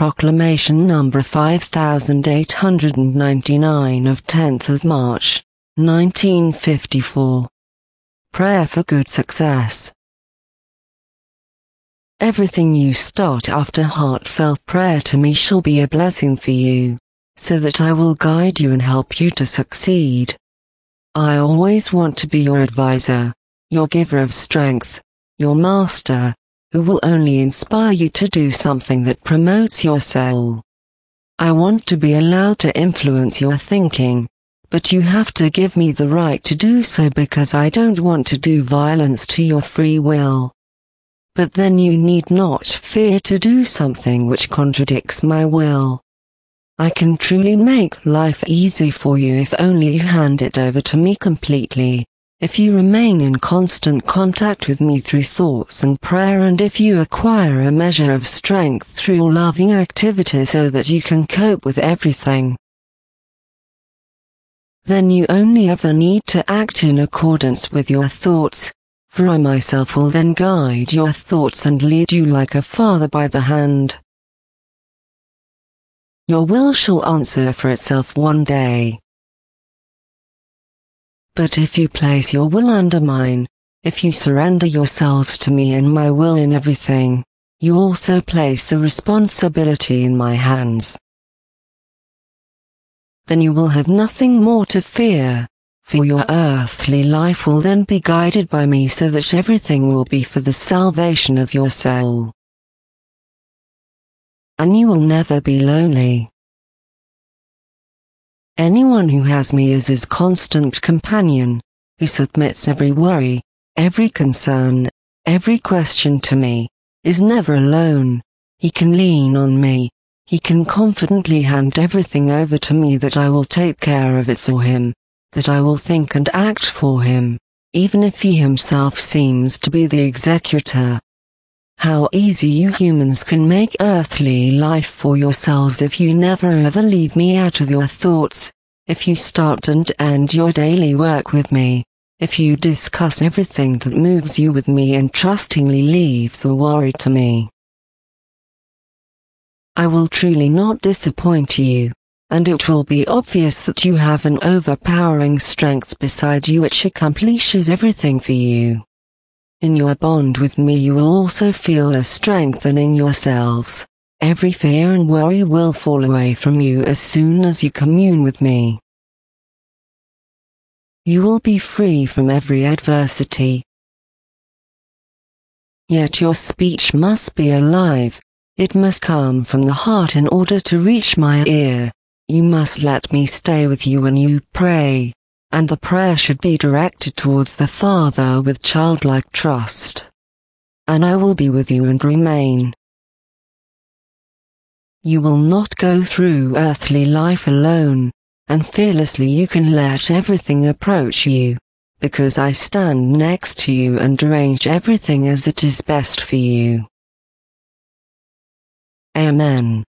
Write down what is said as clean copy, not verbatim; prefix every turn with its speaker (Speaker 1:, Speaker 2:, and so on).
Speaker 1: Proclamation number 5899 of 10th of March, 1954. Prayer for good success. Everything you start after heartfelt prayer to me shall be a blessing for you, so that I will guide you and help you to succeed. I always want to be your advisor, your giver of strength, your master, who will only inspire you to do something that promotes your soul. I want to be allowed to influence your thinking, but you have to give me the right to do so because I don't want to do violence to your free will. But then you need not fear to do something which contradicts my will. I can truly make life easy for you if only you hand it over to me completely, if you remain in constant contact with me through thoughts and prayer, and if you acquire a measure of strength through your loving activity so that you can cope with everything. Then you only ever need to act in accordance with your thoughts, for I myself will then guide your thoughts and lead you like a father by the hand. Your will shall answer for itself one day. But if you place your will under mine, if you surrender yourselves to me and my will in everything, you also place the responsibility in my hands. Then you will have nothing more to fear, for your earthly life will then be guided by me so that everything will be for the salvation of your soul. And you will never be lonely. Anyone who has me as his constant companion, who submits every worry, every concern, every question to me, is never alone. He can lean on me. He can confidently hand everything over to me, that I will take care of it for him, that I will think and act for him, even if he himself seems to be the executor. How easy you humans can make earthly life for yourselves if you never ever leave me out of your thoughts, if you start and end your daily work with me, if you discuss everything that moves you with me and trustingly leave the worry to me. I will truly not disappoint you, and it will be obvious that you have an overpowering strength beside you which accomplishes everything for you. In your bond with me you will also feel a strengthening yourselves. Every fear and worry will fall away from you as soon as you commune with me. You will be free from every adversity. Yet your speech must be alive. It must come from the heart in order to reach my ear. You must let me stay with you when you pray, and the prayer should be directed towards the Father with childlike trust. And I will be with you and remain. You will not go through earthly life alone, and fearlessly you can let everything approach you, because I stand next to you and arrange everything as it is best for you. Amen.